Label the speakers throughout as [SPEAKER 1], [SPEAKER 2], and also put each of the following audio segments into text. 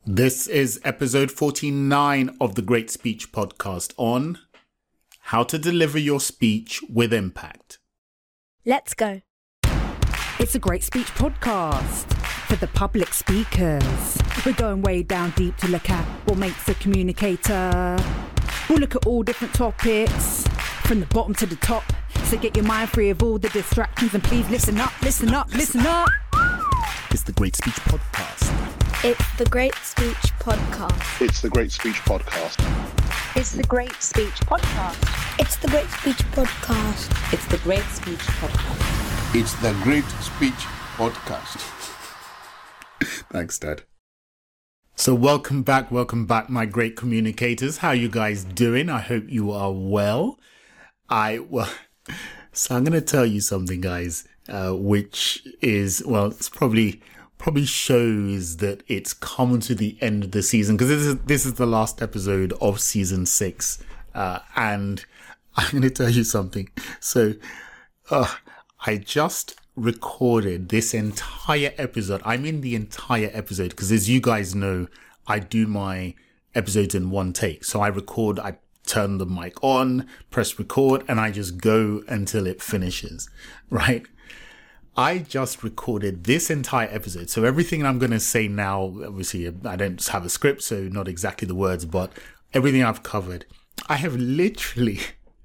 [SPEAKER 1] This is episode 49 of the Great Speech Podcast on how to deliver your speech with impact.
[SPEAKER 2] Let's go.
[SPEAKER 3] It's a Great Speech Podcast for the public speakers. We're going way down deep to look at what makes a communicator. We'll look at all different topics from the bottom to the top. So get your mind free of all the distractions and please listen up, listen up, listen up.
[SPEAKER 1] It's the Great Speech Podcast.
[SPEAKER 2] It's the Great Speech Podcast.
[SPEAKER 4] It's the Great Speech Podcast.
[SPEAKER 5] It's the Great Speech Podcast.
[SPEAKER 6] It's the Great Speech Podcast.
[SPEAKER 5] It's the Great Speech Podcast.
[SPEAKER 7] It's the Great Speech Podcast.
[SPEAKER 1] Thanks, Dad. So welcome back, my great communicators. How you guys doing? I hope you are well. So I'm going to tell you something, guys, which is, it's probably shows that it's come to the end of the season, because this is the last episode of season 6, and I'm going to tell you something. So I just recorded this entire episode. I mean the entire episode, because as you guys know, I do my episodes in one take. So I turn the mic on, press record, and I just go until it finishes, right? I just recorded this entire episode. So everything I'm going to say now, obviously I don't have a script, so not exactly the words, but everything I've covered, I have literally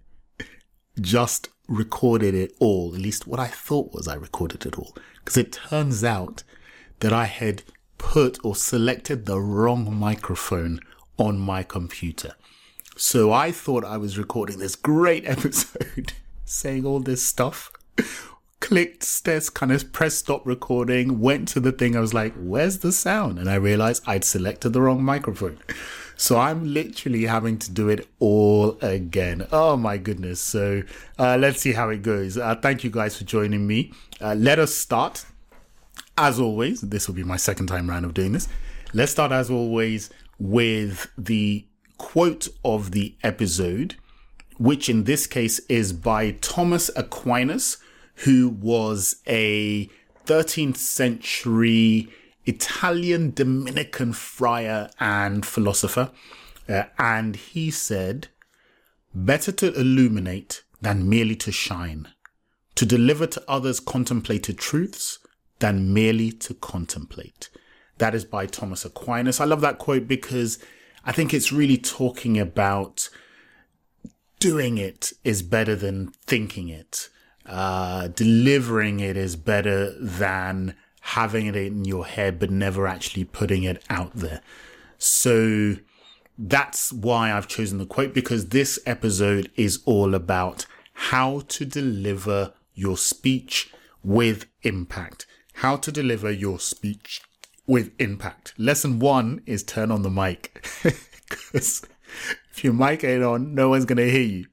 [SPEAKER 1] just recorded it all. At least what I thought was I recorded it all. Because it turns out that I had put or selected the wrong microphone on my computer. So I thought I was recording this great episode saying all this stuff. Clicked, kind of pressed stop recording, went to the thing. I was like, where's the sound? And I realized I'd selected the wrong microphone. So I'm literally having to do it all again. Oh my goodness. So let's see how it goes. Thank you guys for joining me. Let us start. As always, this will be my second time round of doing this. Let's start as always with the quote of the episode, which in this case is by Thomas Aquinas, who was a 13th century Italian Dominican friar and philosopher. And he said, "Better to illuminate than merely to shine, to deliver to others contemplated truths than merely to contemplate." That is by Thomas Aquinas. I love that quote because I think it's really talking about doing it is better than thinking it. Delivering it is better than having it in your head but never actually putting it out there. So that's why I've chosen the quote, because this episode is all about how to deliver your speech with impact. How to deliver your speech with impact. Lesson 1 is turn on the mic. Because if your mic ain't on, no one's going to hear you.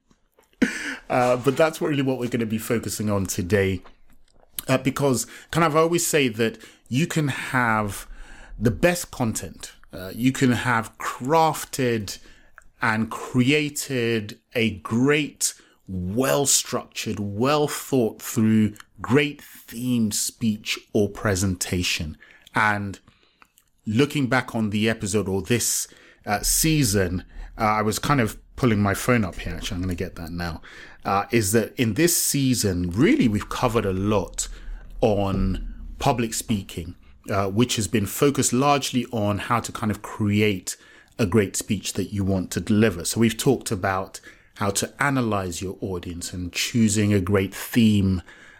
[SPEAKER 1] But that's really what we're going to be focusing on today. Because I always say that you can have the best content. You can have crafted and created a great, well-structured, well-thought through, great themed speech or presentation. And looking back on the episode or this season, I was kind of pulling my phone up here. Actually, I'm going to get that now. Is that in this season, really, we've covered a lot on public speaking, which has been focused largely on how to kind of create a great speech that you want to deliver. So we've talked about how to analyze your audience and choosing a great theme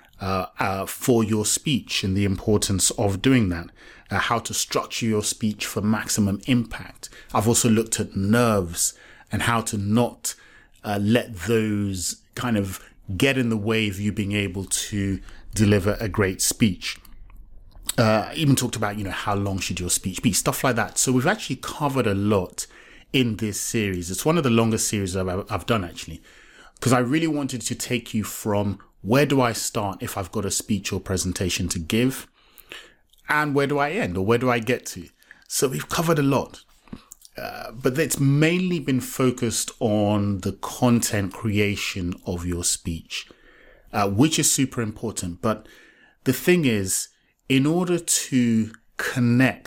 [SPEAKER 1] for your speech and the importance of doing that. How to structure your speech for maximum impact. I've also looked at nerves and how to not let those kind of get in the way of you being able to deliver a great speech. Even talked about, how long should your speech be, stuff like that. So we've actually covered a lot in this series. It's one of the longest series I've done, actually, because I really wanted to take you from where do I start if I've got a speech or presentation to give, and where do I end, or where do I get to? So we've covered a lot. But it's mainly been focused on the content creation of your speech, which is super important. But the thing is, in order to connect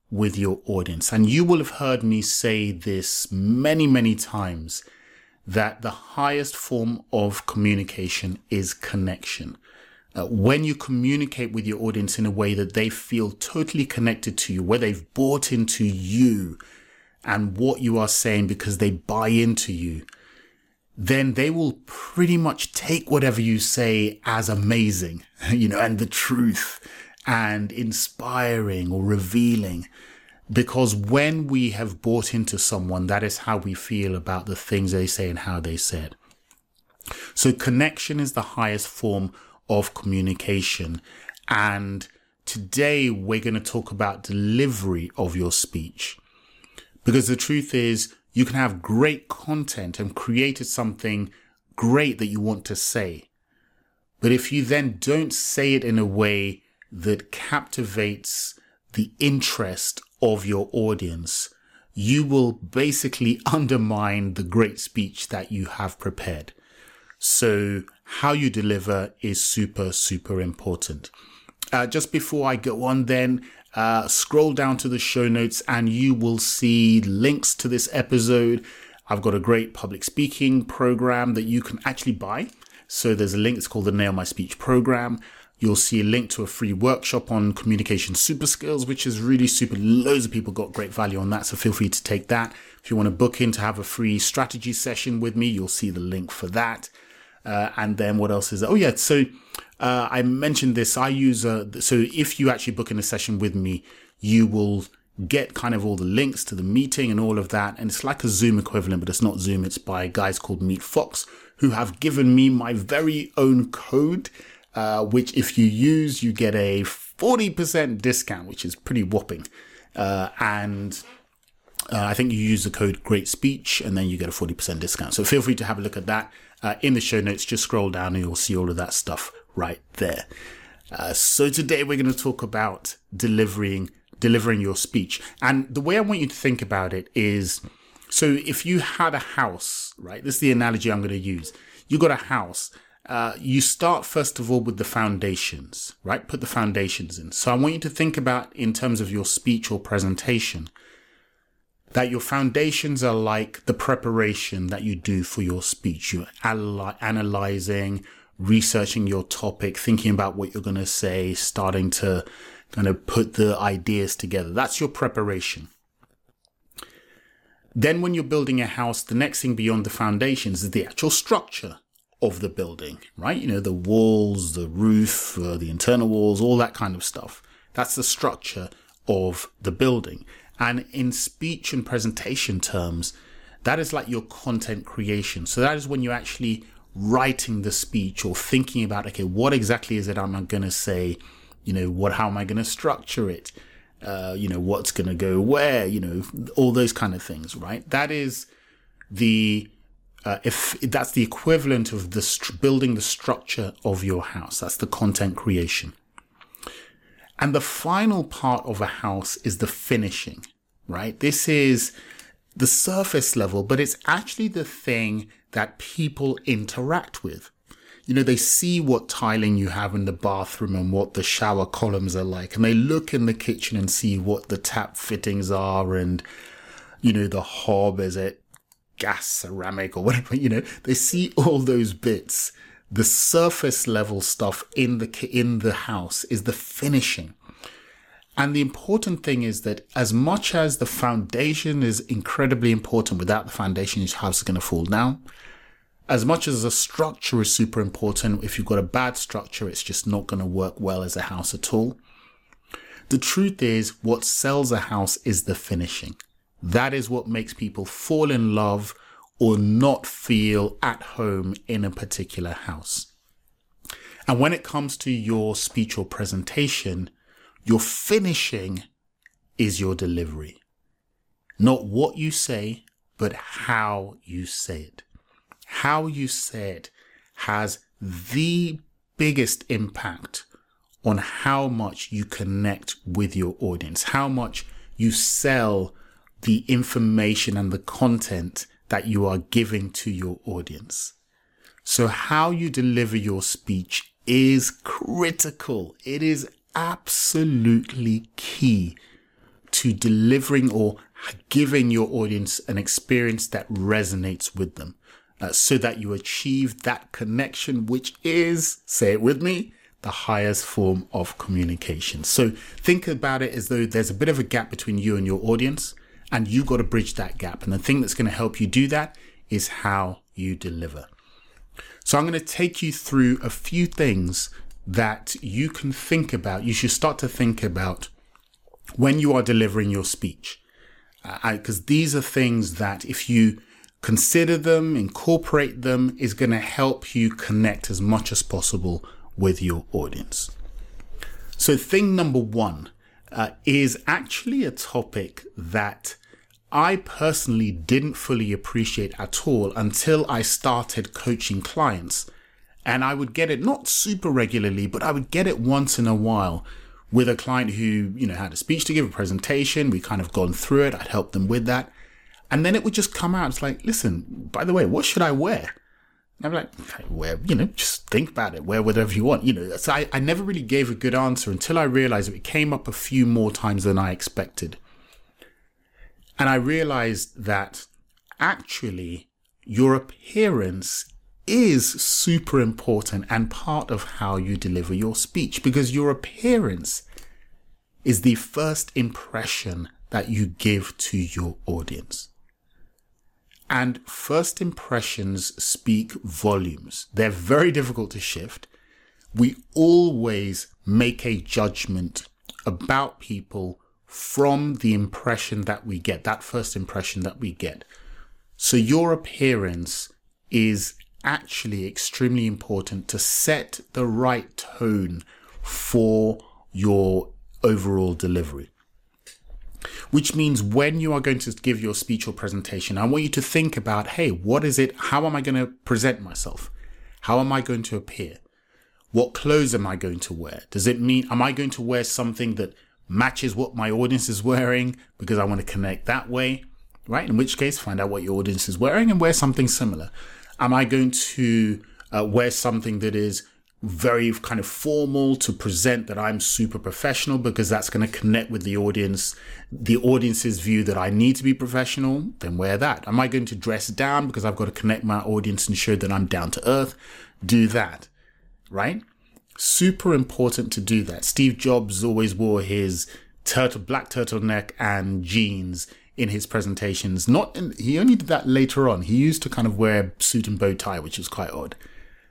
[SPEAKER 1] with your audience. And you will have heard me say this many, many times, that the highest form of communication is connection. When you communicate with your audience in a way that they feel totally connected to you, where they've bought into you and what you are saying because they buy into you, then they will pretty much take whatever you say as amazing, and the truth and inspiring or revealing. Because when we have bought into someone, that is how we feel about the things they say and how they say it. So connection is the highest form of communication. And today we're going to talk about delivery of your speech. Because the truth is, you can have great content and created something great that you want to say. But if you then don't say it in a way that captivates the interest of your audience, you will basically undermine the great speech that you have prepared. So how you deliver is super, super important. Just before I go on then, scroll down to the show notes and you will see links to this episode. I've got a great public speaking program that you can actually buy. So there's a link, it's called the Nail My Speech program. You'll see a link to a free workshop on communication super skills, which is really super. Loads of people got great value on that. So feel free to take that. If you want to book in to have a free strategy session with me, you'll see the link for that. And then what else is there? Oh yeah. So I mentioned this. I use, so if you actually book in a session with me, you will get kind of all the links to the meeting and all of that. And it's like a Zoom equivalent, but it's not Zoom. It's by guys called Meet Fox, who have given me my very own code, which if you use, you get a 40% discount, which is pretty whopping. And I think you use the code Great Speech and then you get a 40% discount. So feel free to have a look at that in the show notes. Just scroll down and you'll see all of that stuff right there. So today we're going to talk about delivering your speech. And the way I want you to think about it is, so if you had a house, right? This is the analogy I'm going to use. You got a house. You start first of all with the foundations, right? Put the foundations in. So I want you to think about, in terms of your speech or presentation, that your foundations are like the preparation that you do for your speech. You're analyzing, researching your topic, thinking about what you're going to say, starting to kind of put the ideas together. That's your preparation. Then when you're building a house, the next thing beyond the foundations is the actual structure of the building, right? The walls, the roof, the internal walls, all that kind of stuff. That's the structure of the building. And in speech and presentation terms, that is like your content creation. So that is when you're actually writing the speech or thinking about, okay, what exactly is it I'm going to say? How am I going to structure it? What's going to go where? All those kind of things, right? That is if that's the equivalent of building the structure of your house. That's the content creation. And the final part of a house is the finishing, right? This is the surface level, but it's actually the thing that people interact with. They see what tiling you have in the bathroom and what the shower columns are like, and they look in the kitchen and see what the tap fittings are and, the hob, is it gas, ceramic or whatever, they see all those bits. The surface level stuff in the house is the finishing. And the important thing is that as much as the foundation is incredibly important, without the foundation, your house is going to fall down. As much as the structure is super important, if you've got a bad structure, it's just not going to work well as a house at all. The truth is, what sells a house is the finishing. That is what makes people fall in love or not feel at home in a particular house. And when it comes to your speech or presentation, your finishing is your delivery. Not what you say, but how you say it. How you say it has the biggest impact on how much you connect with your audience, how much you sell the information and the content that you are giving to your audience. So how you deliver your speech is critical. It is absolutely key to delivering or giving your audience an experience that resonates with them, so that you achieve that connection, which is, say it with me, the highest form of communication. So think about it as though there's a bit of a gap between you and your audience, and you got to bridge that gap. And the thing that's going to help you do that is how you deliver. So I'm going to take you through a few things that you can think about. You should start to think about when you are delivering your speech, because these are things that if you consider them, incorporate them, is going to help you connect as much as possible with your audience. So thing number one is actually a topic that I personally didn't fully appreciate at all until I started coaching clients. And I would get it not super regularly, but I would get it once in a while with a client who, had a speech to give, a presentation. We kind of gone through it. I'd help them with that. And then it would just come out. It's like, listen, by the way, what should I wear? And I'm like, wear, just think about it. Wear whatever you want, So I never really gave a good answer until I realized it came up a few more times than I expected. And I realized that actually your appearance is super important and part of how you deliver your speech, because your appearance is the first impression that you give to your audience. And first impressions speak volumes. They're very difficult to shift. We always make a judgment about people from the impression that we get, that first impression that we get. So your appearance is actually extremely important to set the right tone for your overall delivery. Which means when you are going to give your speech or presentation, I want you to think about, hey, what is it? How am I going to present myself? How am I going to appear? What clothes am I going to wear? Does it mean, am I going to wear something that matches what my audience is wearing because I want to connect that way, right? In which case, find out what your audience is wearing and wear something similar. Am I going to wear something that is very kind of formal to present that I'm super professional because that's going to connect with the audience's view that I need to be professional? Then wear that. Am I going to dress down because I've got to connect my audience and show that I'm down to earth? Do that, right? Super important to do that. Steve Jobs always wore his black turtleneck and jeans in his presentations. He only did that later on. He used to kind of wear suit and bow tie, which is quite odd.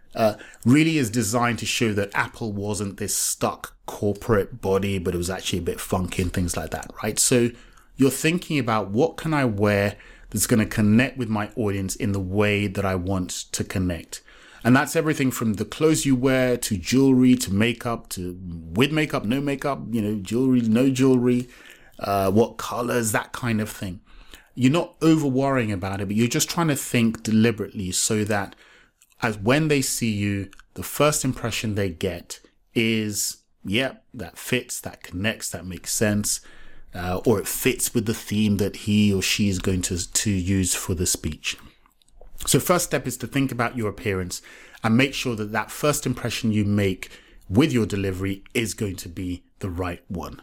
[SPEAKER 1] Really is designed to show that Apple wasn't this stuck corporate body, but it was actually a bit funky and things like that, right? So you're thinking about what can I wear that's going to connect with my audience in the way that I want to connect. And that's everything from the clothes you wear to jewelry to makeup to with makeup, no makeup, jewelry, no jewelry, what colors, that kind of thing. You're not over worrying about it, but you're just trying to think deliberately so that as when they see you, the first impression they get is, yep, that fits, that connects, that makes sense, or it fits with the theme that he or she is going to use for the speech. So first step is to think about your appearance and make sure that that first impression you make with your delivery is going to be the right one.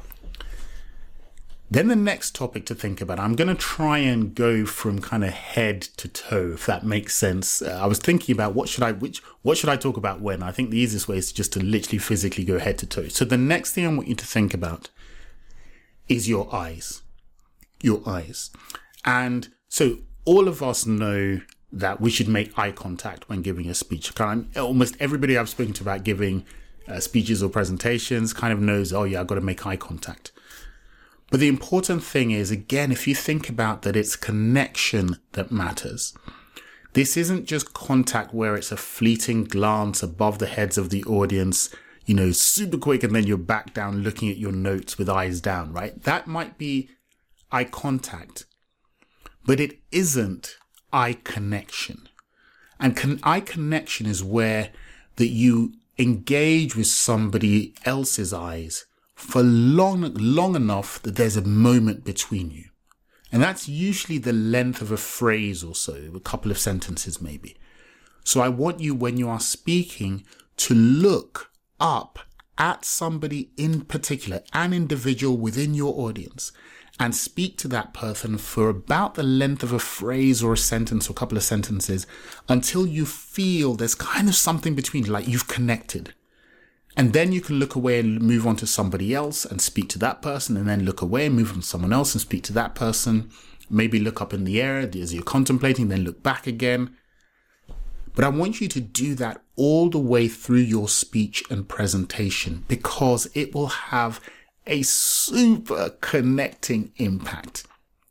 [SPEAKER 1] Then the next topic to think about, I'm going to try and go from kind of head to toe, if that makes sense. I was thinking about what should I talk about when? I think the easiest way is just to literally physically go head to toe. So the next thing I want you to think about is your eyes. Your eyes. And so all of us know that we should make eye contact when giving a speech. Almost everybody I've spoken to about giving speeches or presentations kind of knows, oh yeah, I've got to make eye contact. But the important thing is, again, if you think about that, it's connection that matters. This isn't just contact where it's a fleeting glance above the heads of the audience, super quick, and then you're back down looking at your notes with eyes down, right? That might be eye contact, but it isn't eye connection. And eye connection is where that you engage with somebody else's eyes for long enough that there's a moment between you. And that's usually the length of a phrase or so, a couple of sentences maybe. So I want you, when you are speaking, to look up at somebody in particular, an individual within your audience, and speak to that person for about the length of a phrase or a sentence or a couple of sentences until you feel there's kind of something between you, like you've connected. And then you can look away and move on to somebody else and speak to that person, and then look away and move on to someone else and speak to that person. Maybe look up in the air as you're contemplating, then look back again. But I want you to do that all the way through your speech and presentation, because it will have a super connecting impact.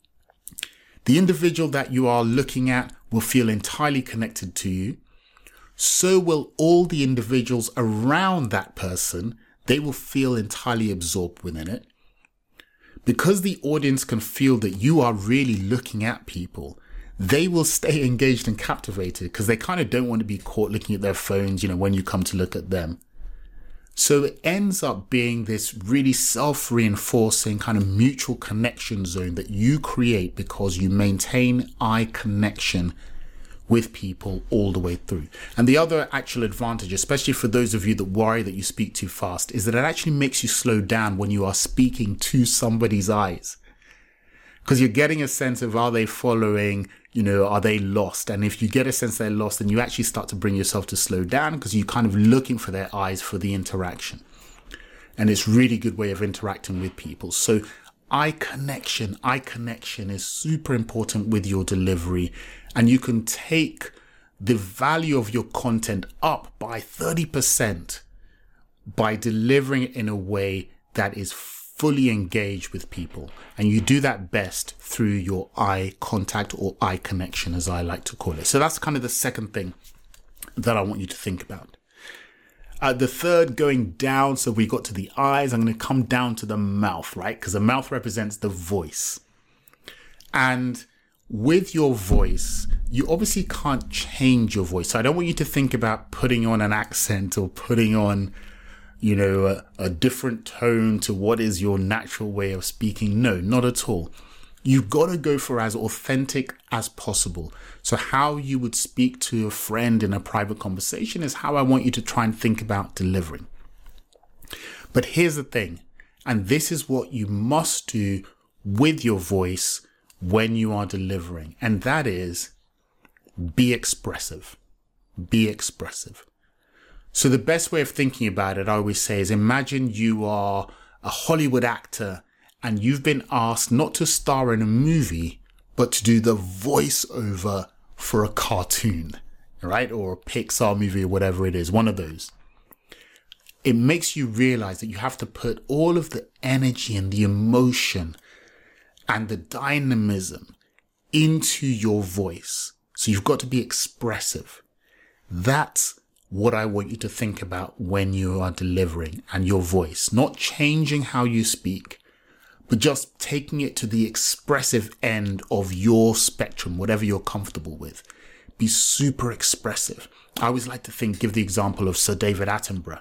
[SPEAKER 1] The individual that you are looking at will feel entirely connected to you. So will all the individuals around that person. They will feel entirely absorbed within it. Because the audience can feel that you are really looking at people, they will stay engaged and captivated because they kind of don't want to be caught looking at their phones, when you come to look at them. So it ends up being this really self-reinforcing kind of mutual connection zone that you create because you maintain eye connection with people all the way through. And the other actual advantage, especially for those of you that worry that you speak too fast, is that it actually makes you slow down when you are speaking to somebody's eyes. Because you're getting a sense of, are they following, are they lost? And if you get a sense they're lost, then you actually start to bring yourself to slow down because you're kind of looking for their eyes for the interaction. And it's really a good way of interacting with people. So eye connection is super important with your delivery. And you can take the value of your content up by 30% by delivering it in a way that is fully engaged with people. And you do that best through your eye contact or eye connection, as I like to call it. So that's kind of the second thing that I want you to think about. The third, going down, so we got to the eyes, I'm going to come down to the mouth, right? Because the mouth represents the voice. And with your voice, you obviously can't change your voice. So I don't want you to think about putting on an accent or putting on, a different tone to what is your natural way of speaking. No, not at all. You've got to go for as authentic as possible. So how you would speak to a friend in a private conversation is how I want you to try and think about delivering. But here's the thing, and this is what you must do with your voice when you are delivering, and that is be expressive. Be expressive. So the best way of thinking about it, I always say, is imagine you are a Hollywood actor and you've been asked not to star in a movie, but to do the voiceover for a cartoon, right? Or a Pixar movie or whatever it is, one of those. It makes you realize that you have to put all of the energy and the emotion and the dynamism into your voice. So you've got to be expressive. That's what I want you to think about when you are delivering and your voice. Not changing how you speak, but just taking it to the expressive end of your spectrum, whatever you're comfortable with. Be super expressive. I always like to give the example of Sir David Attenborough,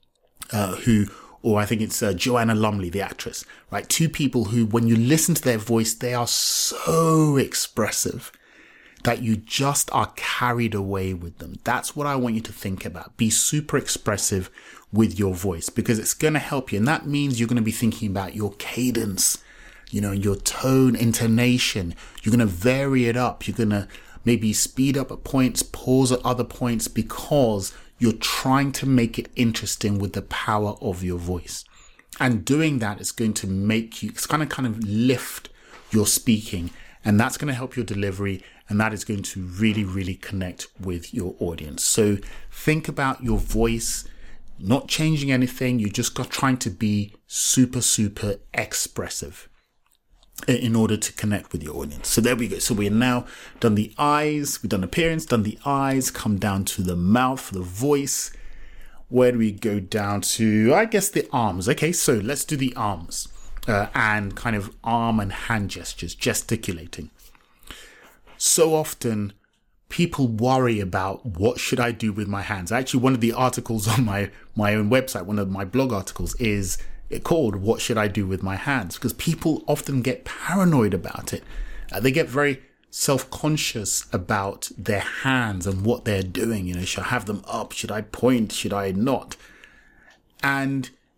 [SPEAKER 1] or I think it's Joanna Lumley, the actress, right? Two people who, when you listen to their voice, they are so expressive that you just are carried away with them. That's what I want you to think about. Be super expressive with your voice because it's going to help you. And that means you're going to be thinking about your cadence, your tone, intonation. You're going to vary it up. You're going to maybe speed up at points, pause at other points because you're trying to make it interesting with the power of your voice. And doing that is going to make you, it's going to kind of lift your speaking, and that's going to help your delivery, and that is going to really, really connect with your audience. So think about your voice, not changing anything. You just got trying to be super, super expressive in order to connect with your audience. So there we go. So we're now done the eyes, we've done appearance, done the eyes, come down to the mouth, the voice. Where do we go down to? I guess the arms. Okay, so let's do the arms and kind of arm and hand gestures, gesticulating. So often people worry about what should I do with my hands. Actually, one of the articles on my own website, one of my blog articles is called What Should I Do With My Hands? Because people often get paranoid about it. They get very self-conscious about their hands and what they're doing. Should I have them up? Should I point? Should I not? And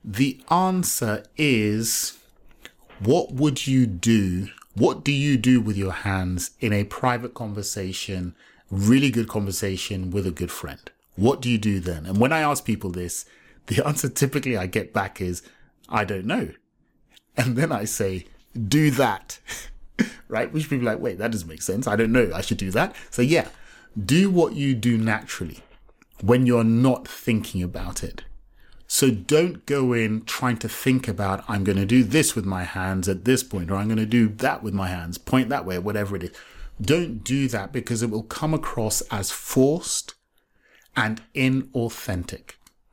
[SPEAKER 1] The answer is, what would you do? What do you do with your hands in a private conversation, really good conversation with a good friend? What do you do then? And when I ask people this, the answer typically I get back is, I don't know. And then I say, do that, right? Which people are like, wait, that doesn't make sense. I don't know. I should do that. So yeah, do what you do naturally when you're not thinking about it. So don't go in trying to think about, I'm going to do this with my hands at this point, or I'm going to do that with my hands, point that way, whatever it is. Don't do that, because it will come across as forced and inauthentic.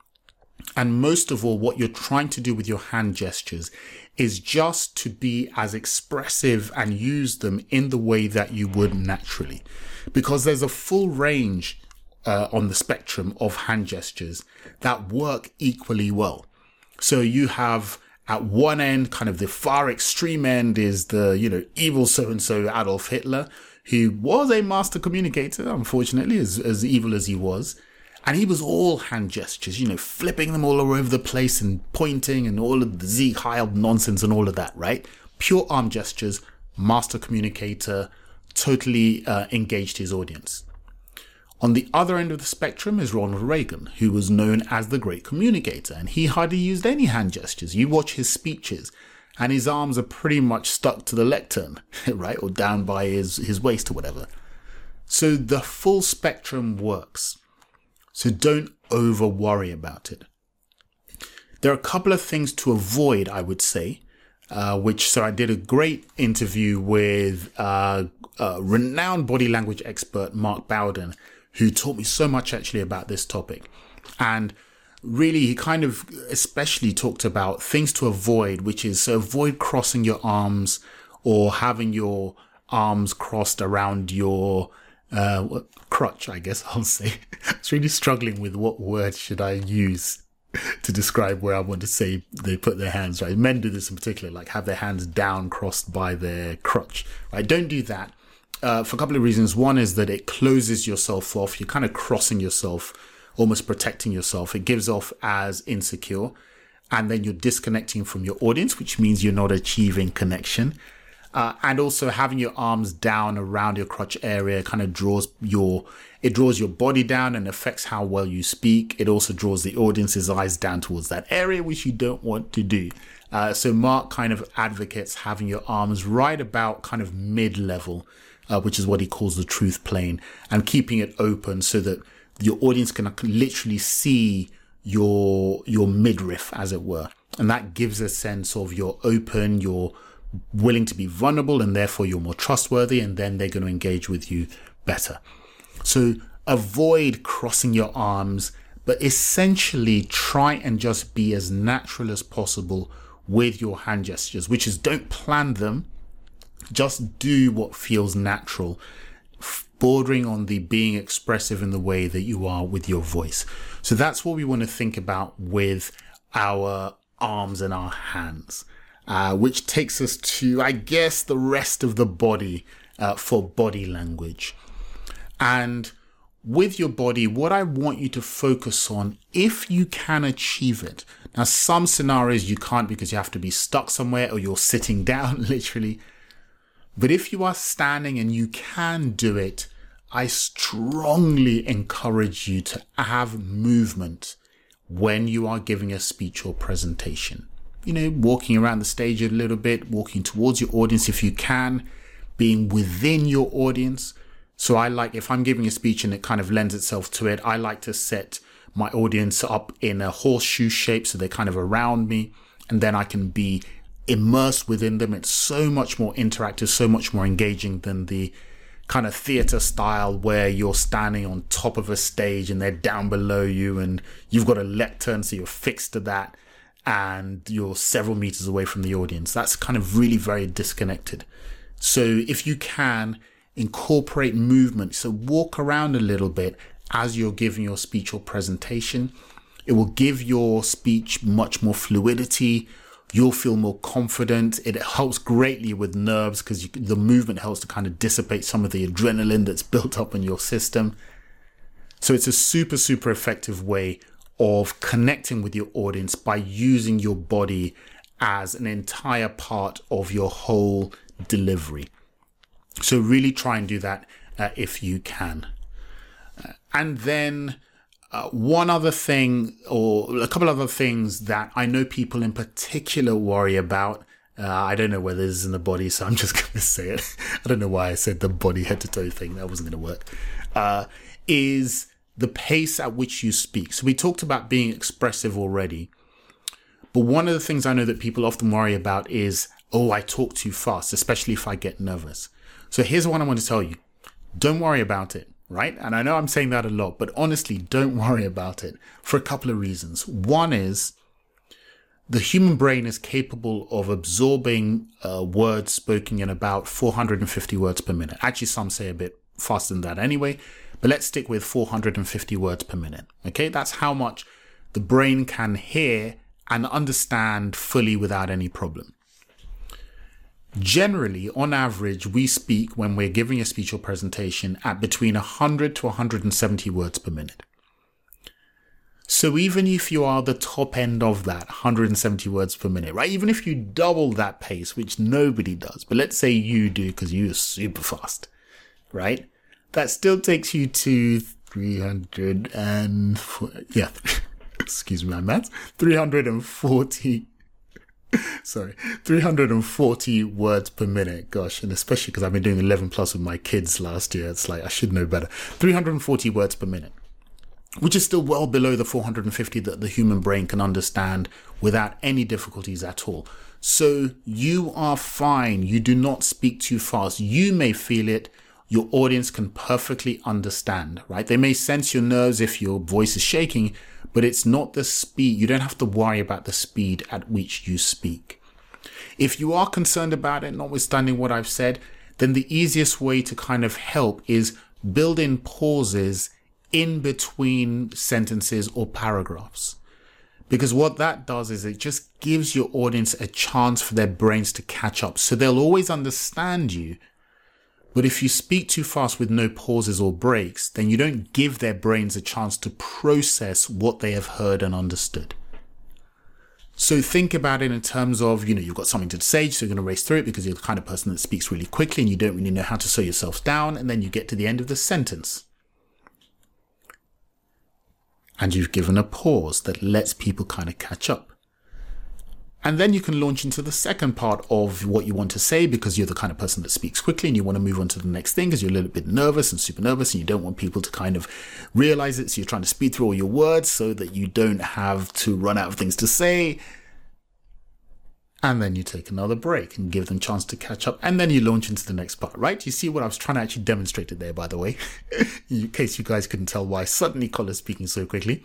[SPEAKER 1] And most of all, what you're trying to do with your hand gestures is just to be as expressive and use them in the way that you would naturally. Because there's a full range on the spectrum of hand gestures that work equally well. So you have at one end, kind of the far extreme end is the, evil so-and-so Adolf Hitler, who was a master communicator, unfortunately, as evil as he was. And he was all hand gestures, flipping them all over the place and pointing and all of the Sieg Heil nonsense and all of that, right? Pure arm gestures, master communicator, totally engaged his audience. On the other end of the spectrum is Ronald Reagan, who was known as the great communicator, and he hardly used any hand gestures. You watch his speeches, and his arms are pretty much stuck to the lectern, right? Or down by his waist or whatever. So the full spectrum works. So don't over worry about it. There are a couple of things to avoid, I would say, so I did a great interview with renowned body language expert Mark Bowden, who taught me so much actually about this topic. And really, he kind of especially talked about things to avoid, which is so avoid crossing your arms or having your arms crossed around your crutch, I guess I'll say. I was really struggling with what word should I use to describe where I want to say they put their hands, right? Men do this in particular, like have their hands down crossed by their crutch, right? Don't do that for a couple of reasons. One is that it closes yourself off. You're kind of crossing yourself, almost protecting yourself. It gives off as insecure, and then you're disconnecting from your audience, which means you're not achieving connection. And also having your arms down around your crotch area kind of draws your body down and affects how well you speak. It also draws the audience's eyes down towards that area, which you don't want to do. So Mark kind of advocates having your arms right about kind of mid-level, which is what he calls the truth plane, and keeping it open so that your audience can literally see your midriff, as it were. And that gives a sense of you're open, you're willing to be vulnerable, and therefore you're more trustworthy, and then they're going to engage with you better. So avoid crossing your arms, but essentially try and just be as natural as possible with your hand gestures, which is don't plan them, just do what feels natural, bordering on the being expressive in the way that you are with your voice. So that's what we want to think about with our arms and our hands. Which takes us to, I guess, the rest of the body for body language. And with your body, what I want you to focus on, if you can achieve it. Now, some scenarios you can't because you have to be stuck somewhere or you're sitting down, literally. But if you are standing and you can do it, I strongly encourage you to have movement when you are giving a speech or presentation. Walking around the stage a little bit, walking towards your audience if you can, being within your audience. So if I'm giving a speech and it kind of lends itself to it, I like to set my audience up in a horseshoe shape so they're kind of around me, and then I can be immersed within them. It's so much more interactive, so much more engaging than the kind of theater style where you're standing on top of a stage and they're down below you and you've got a lectern, so you're fixed to that, and you're several meters away from the audience. That's kind of really very disconnected. So if you can, incorporate movement. So walk around a little bit as you're giving your speech or presentation. It will give your speech much more fluidity. You'll feel more confident. It helps greatly with nerves because the movement helps to kind of dissipate some of the adrenaline that's built up in your system. So it's a super, super effective way of connecting with your audience by using your body as an entire part of your whole delivery. So really try and do that if you can. And then one other thing, or a couple other things that I know people in particular worry about. I don't know whether this is in the body, so I'm just going to say it. I don't know why I said the body head to toe thing. That wasn't going to work. Is the pace at which you speak. So we talked about being expressive already. But one of the things I know that people often worry about is, I talk too fast, especially if I get nervous. So here's what I want to tell you. Don't worry about it, right? And I know I'm saying that a lot, but honestly, don't worry about it for a couple of reasons. One is the human brain is capable of absorbing words spoken in about 450 words per minute. Actually, some say a bit faster than that anyway, but let's stick with 450 words per minute. Okay, that's how much the brain can hear and understand fully without any problem. Generally, on average, we speak when we're giving a speech or presentation at between 100 to 170 words per minute. So even if you are the top end of that 170 words per minute, right? Even if you double that pace, which nobody does, but let's say you do because you're super fast, right? That still takes you to 340 words per minute. Gosh, and especially because I've been doing 11 plus with my kids last year. It's like, I should know better. 340 words per minute, which is still well below the 450 that the human brain can understand without any difficulties at all. So you are fine. You do not speak too fast. You may feel it. Your audience can perfectly understand, right? They may sense your nerves if your voice is shaking, but it's not the speed. You don't have to worry about the speed at which you speak. If you are concerned about it, notwithstanding what I've said, then the easiest way to kind of help is build in pauses in between sentences or paragraphs. Because what that does is it just gives your audience a chance for their brains to catch up. So they'll always understand you. But if you speak too fast with no pauses or breaks, then you don't give their brains a chance to process what they have heard and understood. So think about it in terms of, you've got something to say, so you're going to race through it because you're the kind of person that speaks really quickly and you don't really know how to slow yourself down. And then you get to the end of the sentence. And you've given a pause that lets people kind of catch up. And then you can launch into the second part of what you want to say because you're the kind of person that speaks quickly and you want to move on to the next thing because you're a little bit nervous and super nervous and you don't want people to kind of realize it. So you're trying to speed through all your words so that you don't have to run out of things to say. And then you take another break and give them a chance to catch up. And then you launch into the next part, right? You see what I was trying to actually demonstrate it there, by the way, in case you guys couldn't tell why suddenly Colin's speaking so quickly.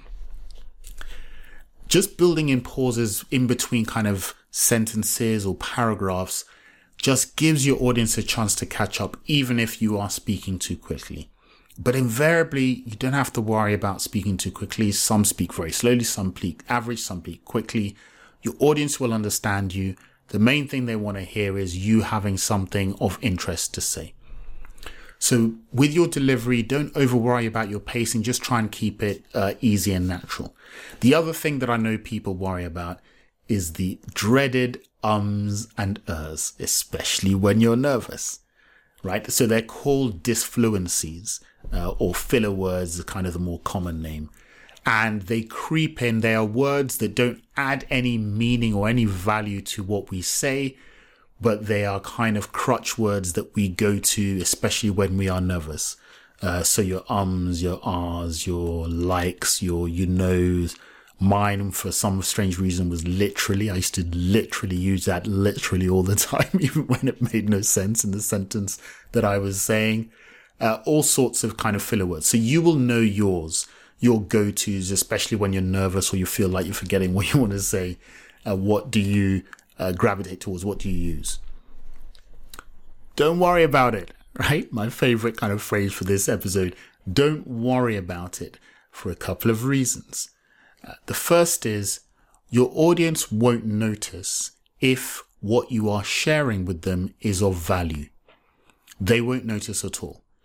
[SPEAKER 1] Just building in pauses in between kind of sentences or paragraphs just gives your audience a chance to catch up, even if you are speaking too quickly. But invariably, you don't have to worry about speaking too quickly. Some speak very slowly, some speak average, some speak quickly. Your audience will understand you. The main thing they want to hear is you having something of interest to say. So with your delivery, don't over worry about your pacing. Just try and keep it easy and natural. The other thing that I know people worry about is the dreaded ums and ers, especially when you're nervous, right? So they're called disfluencies or filler words, kind of the more common name. And they creep in. They are words that don't add any meaning or any value to what we say, but they are kind of crutch words that we go to, especially when we are nervous. So your ums, your ahs, your likes, your you knows. Mine, for some strange reason, was literally. I used to literally use that literally all the time, even when it made no sense in the sentence that I was saying. All sorts of kind of filler words. So you will know yours, your go-tos, especially when you're nervous or you feel like you're forgetting what you want to say. What do you gravitate towards? What do you use? Don't worry about it, right? My favorite kind of phrase for this episode. Don't worry about it for a couple of reasons. The first is your audience won't notice if what you are sharing with them is of value. They won't notice at all.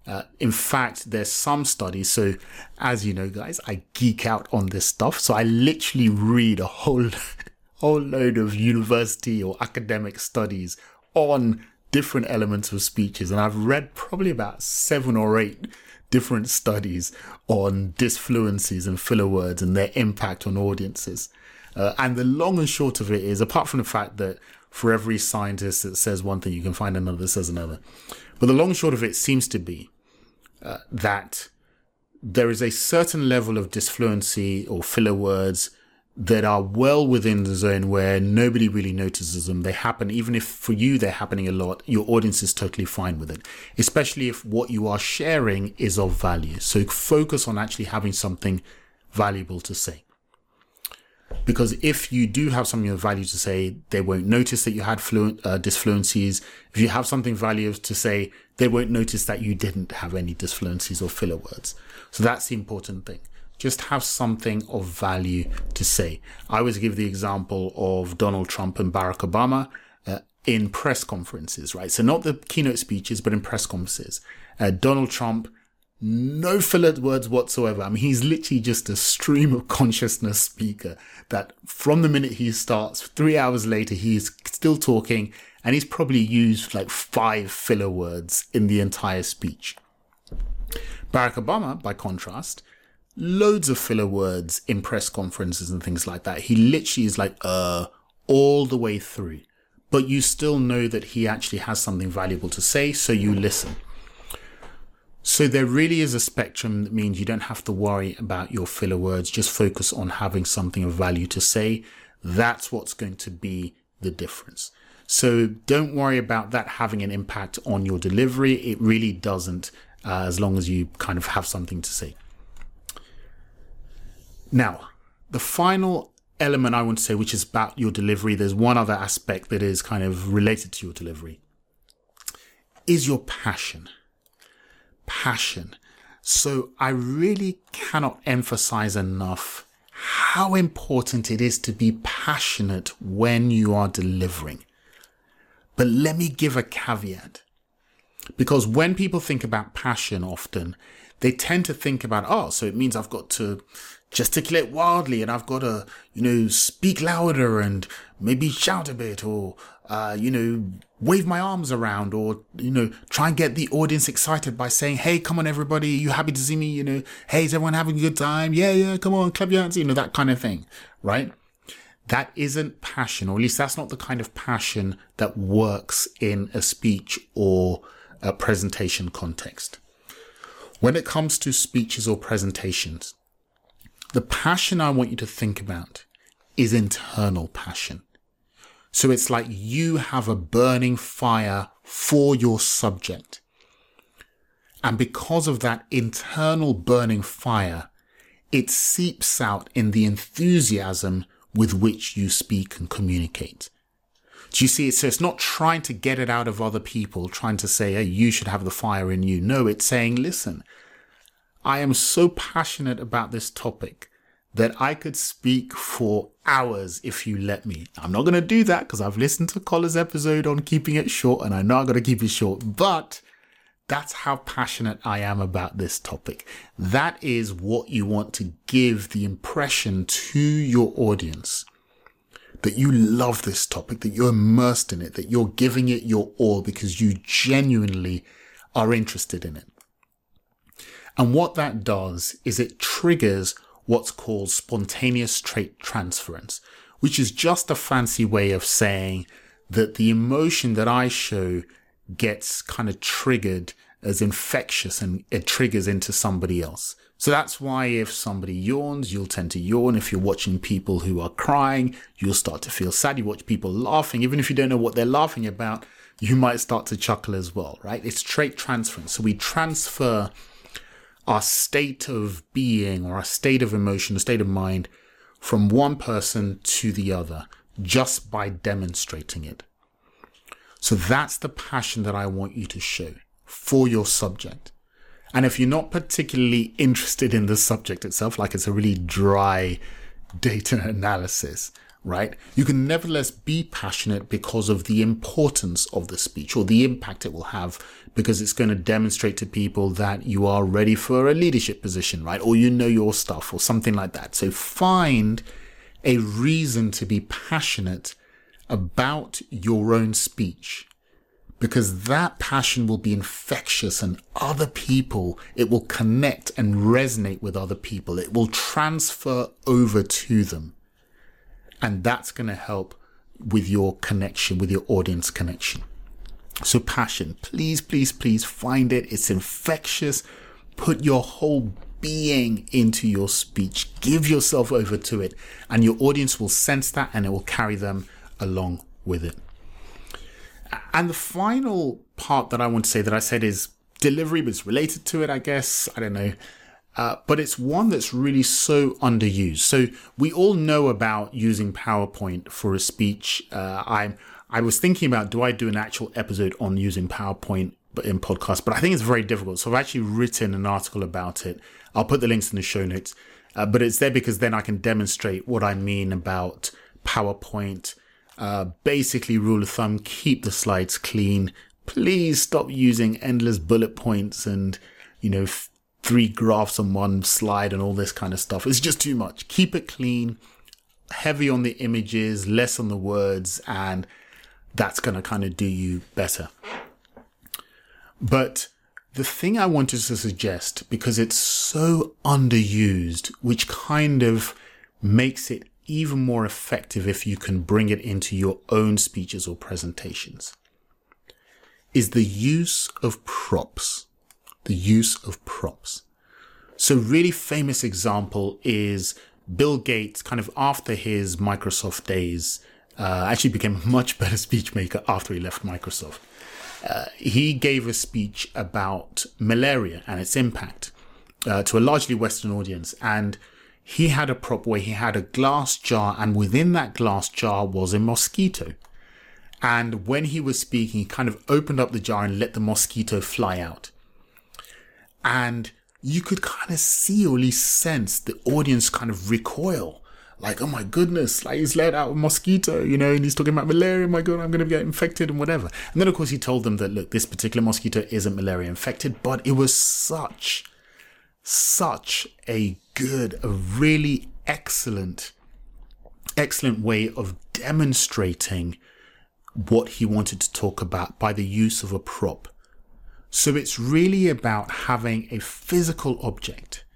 [SPEAKER 1] In fact, there's some studies. So as you know, guys, I geek out on this stuff. So I literally read a whole load of university or academic studies on different elements of speeches. And I've read probably about 7 or 8 different studies on disfluencies and filler words and their impact on audiences. And the long and short of it is, apart from the fact that for every scientist that says one thing, you can find another that says another. But the long and short of it seems to be that there is a certain level of disfluency or filler words that are well within the zone where nobody really notices them. They happen, even if for you they're happening a lot, your audience is totally fine with it, especially if what you are sharing is of value. So focus on actually having something valuable to say. Because if you do have something of value to say, they won't notice that you had disfluencies. If you have something valuable to say, they won't notice that you didn't have any disfluencies or filler words. So that's the important thing. Just have something of value to say. I always give the example of Donald Trump and Barack Obama in press conferences, right? So not the keynote speeches, but in press conferences. Donald Trump, no filler words whatsoever. I mean, he's literally just a stream of consciousness speaker that from the minute he starts, 3 hours later, he's still talking, and he's probably used like 5 filler words in the entire speech. Barack Obama, by contrast, loads of filler words in press conferences and things like that. He literally is like, all the way through, but you still know that he actually has something valuable to say, so you listen. So there really is a spectrum that means you don't have to worry about your filler words. Just focus on having something of value to say. That's what's going to be the difference. So don't worry about that having an impact on your delivery. It really doesn't, as long as you kind of have something to say. Now, the final element I want to say, which is about your delivery, there's one other aspect that is kind of related to your delivery, is your passion. Passion. So I really cannot emphasize enough how important it is to be passionate when you are delivering. But let me give a caveat, because when people think about passion often, they tend to think about, so it means I've got to gesticulate wildly and I've got to, speak louder and maybe shout a bit or, wave my arms around or, try and get the audience excited by saying, hey, come on, everybody. You happy to see me? Hey, is everyone having a good time? Yeah, come on, clap your hands, that kind of thing, right? That isn't passion, or at least that's not the kind of passion that works in a speech or a presentation context. When it comes to speeches or presentations, the passion I want you to think about is internal passion. So it's like you have a burning fire for your subject. And because of that internal burning fire, it seeps out in the enthusiasm with which you speak and communicate. Do you see? So it's not trying to get it out of other people, trying to say, hey, you should have the fire in you. No, it's saying, listen, I am so passionate about this topic that I could speak for hours if you let me. I'm not going to do that because I've listened to Colla's episode on keeping it short and I know I've got to keep it short, but that's how passionate I am about this topic. That is what you want to give the impression to your audience, that you love this topic, that you're immersed in it, that you're giving it your all because you genuinely are interested in it. And what that does is it triggers what's called spontaneous trait transference, which is just a fancy way of saying that the emotion that I show gets kind of triggered as infectious and it triggers into somebody else. So that's why if somebody yawns, you'll tend to yawn. If you're watching people who are crying, you'll start to feel sad. You watch people laughing, even if you don't know what they're laughing about, you might start to chuckle as well, right? It's trait transference. So we transfer our state of being or our state of emotion, a state of mind from one person to the other just by demonstrating it. So that's the passion that I want you to show for your subject. And if you're not particularly interested in the subject itself, like it's a really dry data analysis, right? You can nevertheless be passionate because of the importance of the speech or the impact it will have, because it's going to demonstrate to people that you are ready for a leadership position, right? Or you know your stuff or something like that. So find a reason to be passionate about your own speech, because that passion will be infectious and other people, it will connect and resonate with other people. It will transfer over to them. And that's going to help with your connection, with your audience connection. So passion, please, please, please find it. It's infectious. Put your whole being into your speech. Give yourself over to it. And your audience will sense that and it will carry them along with it. And the final part that I want to say that I said is delivery, but it's related to it, I guess. I don't know. But it's one that's really so underused. So we all know about using PowerPoint for a speech. I was thinking about, do I do an actual episode on using PowerPoint in podcast? But I think it's very difficult. So I've actually written an article about it. I'll put the links in the show notes. But it's there because then I can demonstrate what I mean about PowerPoint. Basically, rule of thumb, keep the slides clean. Please stop using endless bullet points and, 3 graphs on one slide and all this kind of stuff. It's just too much. Keep it clean, heavy on the images, less on the words, and that's going to kind of do you better. But the thing I wanted to suggest, because it's so underused, which kind of makes it even more effective if you can bring it into your own speeches or presentations, is the use of props. The use of props. So really famous example is Bill Gates, kind of after his Microsoft days, actually became a much better speech maker after he left Microsoft. He gave a speech about malaria and its impact to a largely Western audience. And he had a prop where he had a glass jar, and within that glass jar was a mosquito. And when he was speaking, he kind of opened up the jar and let the mosquito fly out. And you could kind of see, or at least sense, the audience kind of recoil. Like, oh my goodness, like he's let out a mosquito, and he's talking about malaria. My God, I'm going to get infected and whatever. And then, of course, he told them that, look, this particular mosquito isn't malaria infected, but it was such a really excellent way of demonstrating what he wanted to talk about by the use of a prop. So it's really about having a physical object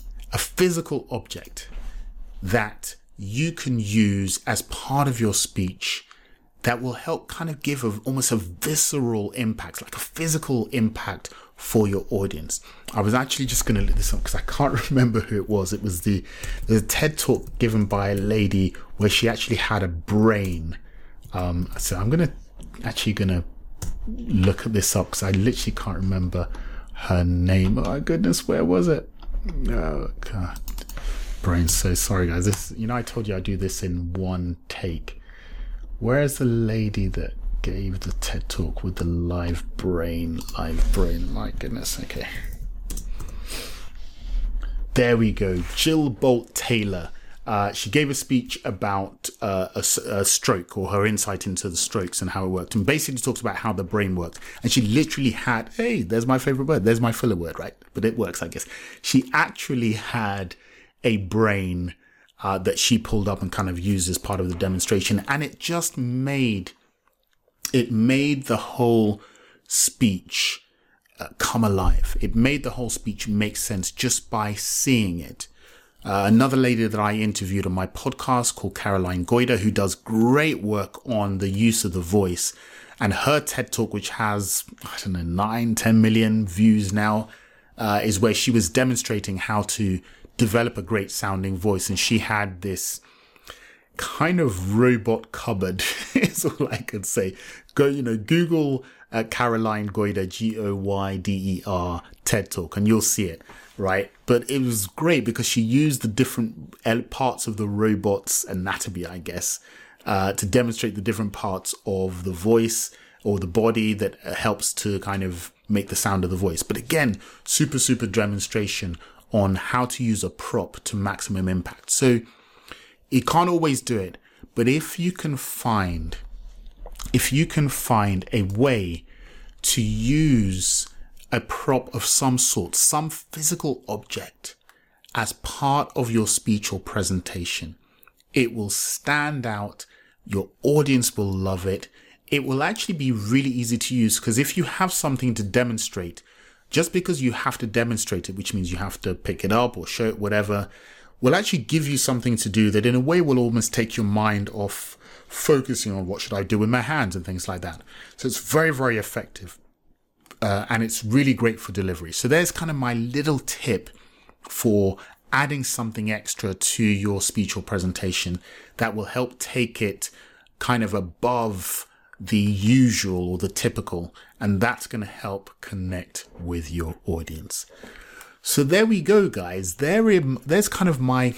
[SPEAKER 1] that you can use as part of your speech that will help kind of give almost a visceral impact, like a physical impact for your audience. I was actually just going to look this up because I can't remember who it was. It was the TED talk given by a lady where she actually had a brain. So I'm going to look at this up because I literally can't remember her name. Oh my goodness, where was it? Oh God, brain. So sorry guys. This, I told you I do this in one take. Where's the lady that gave the TED talk with the live brain? My goodness. Okay, there we go. Jill Bolt Taylor. She gave a speech about a stroke, or her insight into the strokes and how it worked, and basically talks about how the brain worked. And she literally had, hey, there's my favorite word, there's my filler word, right? But it works, I guess. She actually had a brain that she pulled up and kind of used as part of the demonstration, and it just made the whole speech come alive. It made the whole speech make sense just by seeing it. Another lady that I interviewed on my podcast called Caroline Goyder, who does great work on the use of the voice, and her TED talk, which has, 9-10 million views now, is where she was demonstrating how to develop a great sounding voice. And she had this kind of robot cupboard is all I could say. Google Caroline Goyder, Goyder TED talk, and you'll see it. Right. But it was great because she used the different parts of the robot's anatomy, I guess, to demonstrate the different parts of the voice or the body that helps to kind of make the sound of the voice. But again, super demonstration on how to use a prop to maximum impact. So you can't always do it, But if you can find a way to use a prop of some sort, some physical object, as part of your speech or presentation, it will stand out. Your audience will love it. It will actually be really easy to use, because if you have something to demonstrate, just because you have to demonstrate it, which means you have to pick it up or show it, whatever, will actually give you something to do that in a way will almost take your mind off focusing on what should I do with my hands and things like that. So it's very, very effective. And it's really great for delivery. So there's kind of my little tip for adding something extra to your speech or presentation that will help take it kind of above the usual or the typical, and that's going to help connect with your audience. So there we go, guys. There's kind of my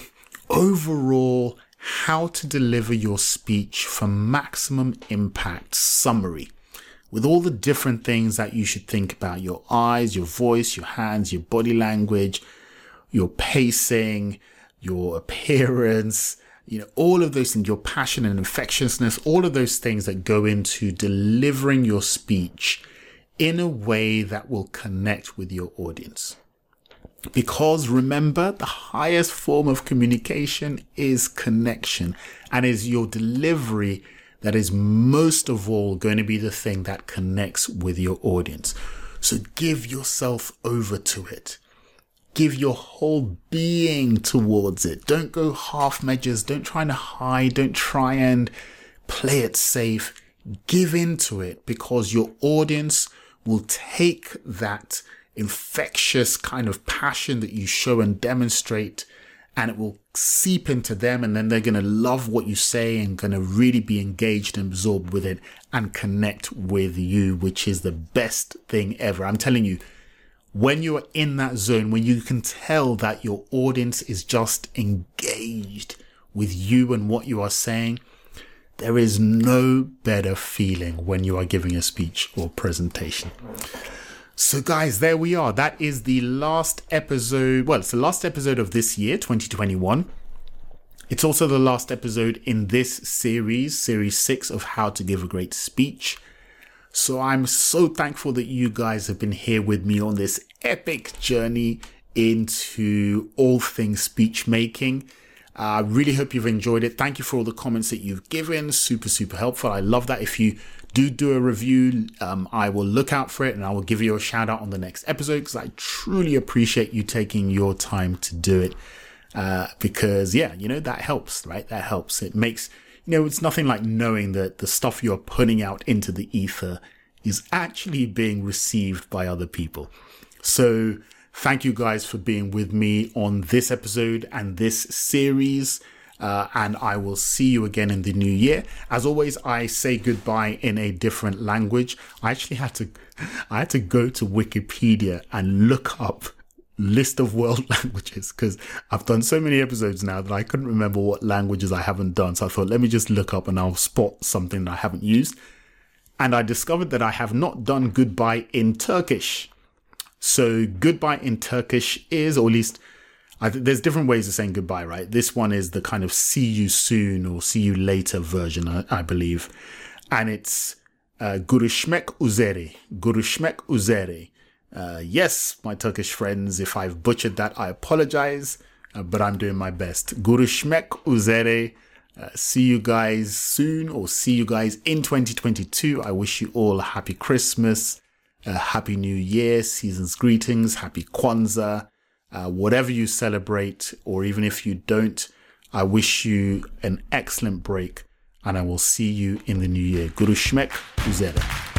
[SPEAKER 1] overall how to deliver your speech for maximum impact summary, with all the different things that you should think about: your eyes, your voice, your hands, your body language, your pacing, your appearance, all of those things, your passion and infectiousness, all of those things that go into delivering your speech in a way that will connect with your audience. Because remember, the highest form of communication is connection, and is your delivery that is most of all going to be the thing that connects with your audience. So give yourself over to it. Give your whole being towards it. Don't go half measures. Don't try to hide. Don't try and play it safe. Give into it, because your audience will take that infectious kind of passion that you show and demonstrate, and it will seep into them, and then they're going to love what you say and going to really be engaged and absorbed with it and connect with you, which is the best thing ever. I'm telling you, when you're in that zone, when you can tell that your audience is just engaged with you and what you are saying, there is no better feeling when you are giving a speech or presentation. So guys, there we are. That is the last episode. Well, it's the last episode of this year, 2021. It's also the last episode in this series 6 of How to Give a Great Speech. So I'm so thankful that you guys have been here with me on this epic journey into all things speech making. I really hope you've enjoyed it. Thank you for all the comments that you've given. Super, super helpful. I love that. If you do a review, I will look out for it and I will give you a shout out on the next episode, because I truly appreciate you taking your time to do it. Because that helps, right? That helps. It makes, it's nothing like knowing that the stuff you're putting out into the ether is actually being received by other people. So thank you guys for being with me on this episode and this series. And I will see you again in the new year. As always, I say goodbye in a different language. I actually had to go to Wikipedia and look up list of world languages, because I've done so many episodes now that I couldn't remember what languages I haven't done. So I thought, let me just look up and I'll spot something that I haven't used. And I discovered that I have not done goodbye in Turkish. So goodbye in Turkish is, or at least there's different ways of saying goodbye, right? This one is the kind of see you soon or see you later version, I believe. And it's Görüşmek üzere. Görüşmek üzere. Yes, my Turkish friends, if I've butchered that, I apologize, but I'm doing my best. Görüşmek üzere. See you guys soon, or see you guys in 2022. I wish you all a happy Christmas, a happy New Year, season's greetings, happy Kwanzaa. Whatever you celebrate, or even if you don't, I wish you an excellent break, and I will see you in the new year. Görüşmek üzere.